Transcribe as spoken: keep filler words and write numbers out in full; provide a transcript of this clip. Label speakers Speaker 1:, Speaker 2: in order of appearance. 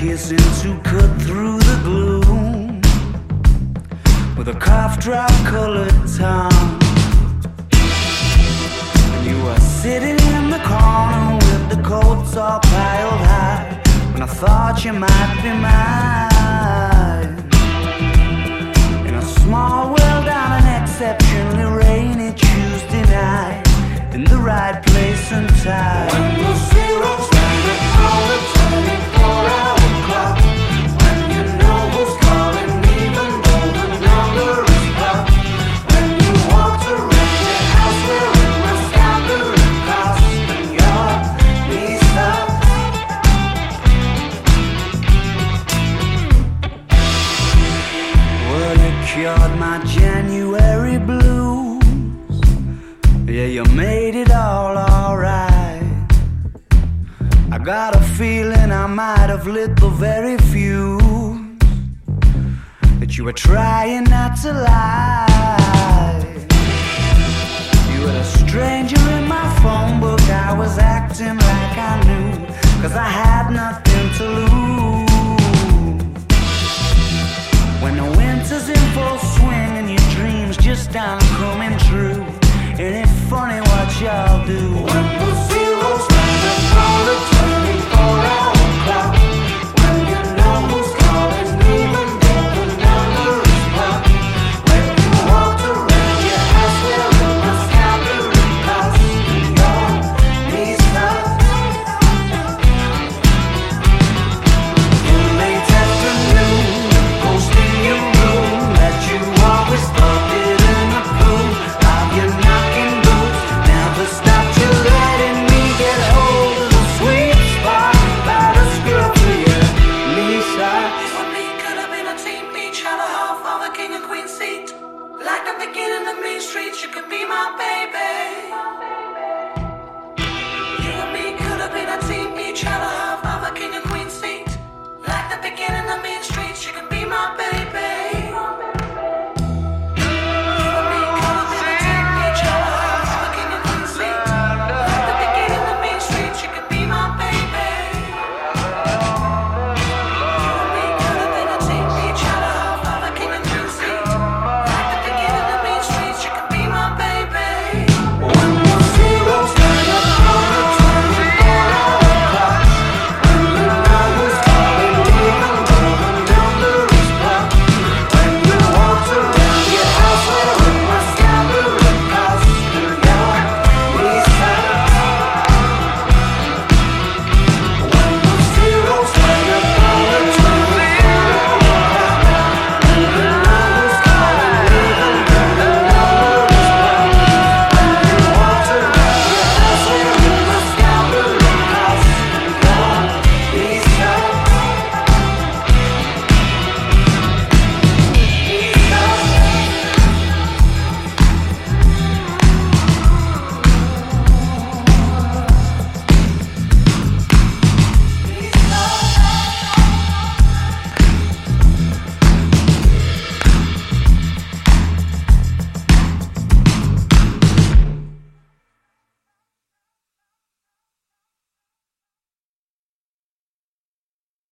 Speaker 1: kissing to cut through the gloom with a cough drop colored tongue. And you were sitting in the corner with the coats all piled high when I thought you might be mine. In a small world on an exceptionally rainy Tuesday night, in the right place and time. When the zero's standing on the twenty-four hour clock, when you know who's calling even though the number is blocked, when you want to rent your house wearing my staggering cost and your knee stops. Well, you cured my January blues. Yeah, you made it all alright. I got a feeling I might have lit the very fuse that you were trying not to lie. You were a stranger in my phone book. I was acting like I knew, cause I had nothing to lose. When the winter's in full swing and your dreams just aren't coming true, ain't it funny what y'all do? When the